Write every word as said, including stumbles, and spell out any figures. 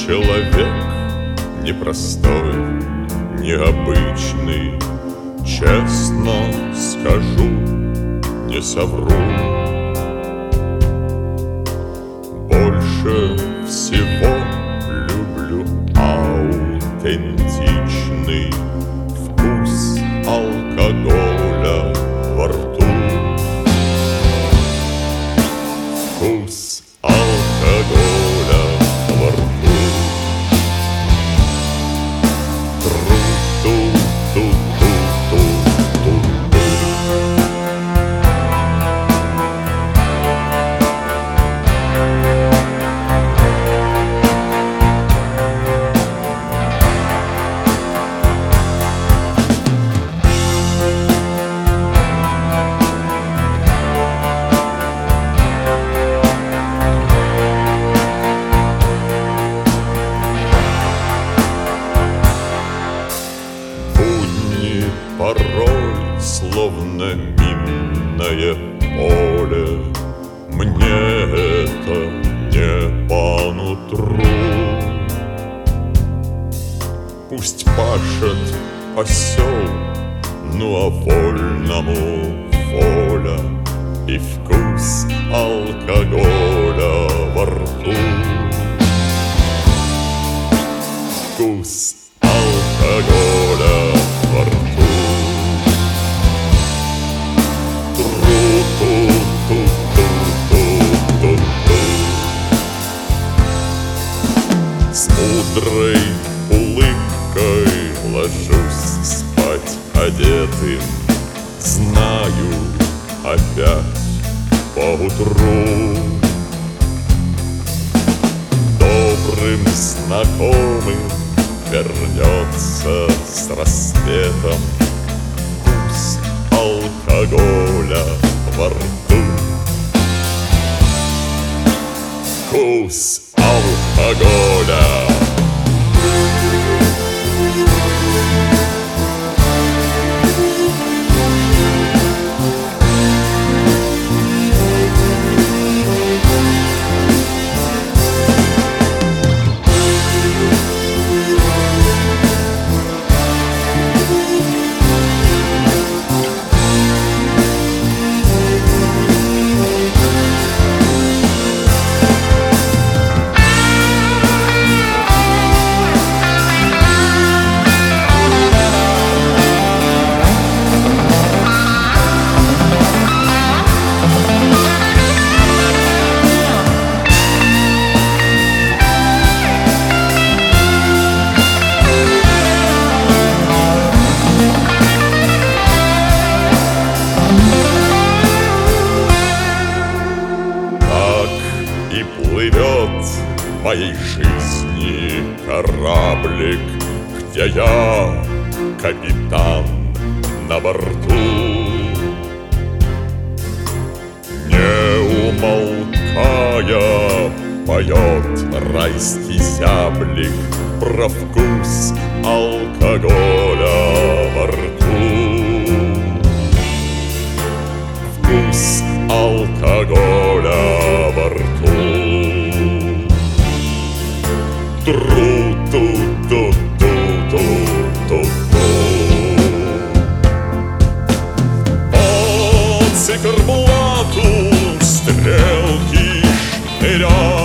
человек непростой, необычный, честно скажу, не совру. Больше всего люблю аутентичный вкус алкоголя во рту. Вкус алкоголя во рту. Тру-ту-ту-ту-ту-ту. Порой, словно минное поле, мне это не по нутру. Пусть пашет осел, ну а вольному воля и вкус алкоголя во рту. Вкус алкоголя во рту. С мудрой улыбкой ложусь спать одетым, знаю, опять поутру добрым знакомым вернется с рассветом вкус алкоголя во рту. Вкус алкоголя. Плывет в моей жизни кораблик, где я капитан на борту. Не умолкая поет райский зяблик про вкус алкоголя во рту. Вкус алкоголя во рту. Тру-ту-ту-ту-ту-ту. По циферблату стрелки шныряют.